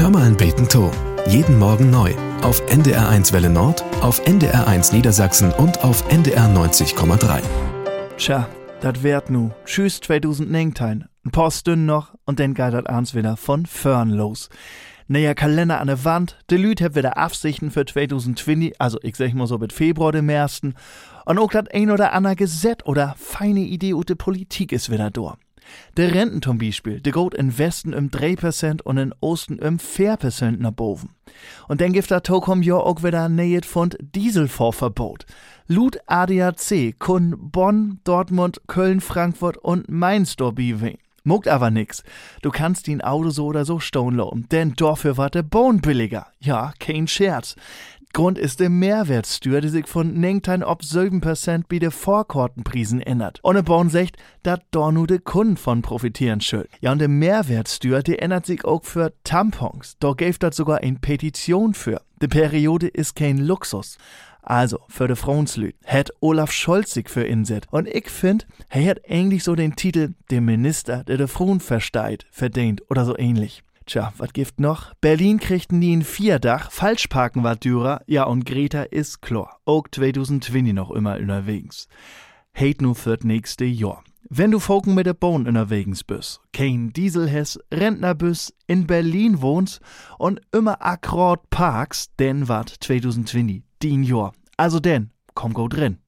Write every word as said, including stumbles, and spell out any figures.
Hör mal ein Beten to. Jeden Morgen neu. Auf N D R eins Welle Nord, auf N D R eins Niedersachsen und auf N D R neunzig Komma drei. Tja, dat werd nu. Tschüss zwanzig neunzehn. Ein paar Stunden noch und dann geht dat abends wieder von Fern los. Neuer Kalender an der Wand, de Lüt hab wieder Absichten für zwanzig zwanzig, also ich sag mal so mit Februar dem ersten. Und auch dat ein oder andere Gesetz oder feine Idee ut de Politik ist wieder da. De Renten zum Beispiel, de geht in Westen um drei Prozent und in Osten um vier Prozent nach boven. Und dann gibt da Tokom ja auch wieder nähet von Dieselfahrverbot. Laut A D A C kun Bonn, Dortmund, Köln, Frankfurt und Mainz dabei wehen. Mogt aber nix. Du kannst dein Auto so oder so stehen lassen, denn dafür war der Bon billiger. Ja, kein Scherz. Grund ist der Mehrwertsteuer, die sich von neunzehn auf sieben Prozent bei den Vorkartenprisen ändert. Und der Bon sagt, dass da nur die Kunden von profitieren schuld. Ja, und der Mehrwertsteuer, die ändert sich auch für Tampons. Da gäbe das sogar eine Petition für. Die Periode ist kein Luxus. Also, für de Frauenslüt hat Olaf Scholz sich für inset. Und ich find, er hat eigentlich so den Titel, der Minister, der de Frauen versteht, verdient oder so ähnlich. Tja, was gibt noch? Berlin kriegt nie ein Vierdach, Falschparken war teurer, ja und Greta ist klar. Auch zwanzig zwanzig noch immer unterwegs. Heit nu fürs nächste Jahr. Wenn du Folgen mit der Bahn unterwegs bist, kein Diesel has, Rentnerbus, in Berlin wohnst und immer akkurat parkst, denn wat zwanzig zwanzig, din Jahr. Also denn, komm gut drin.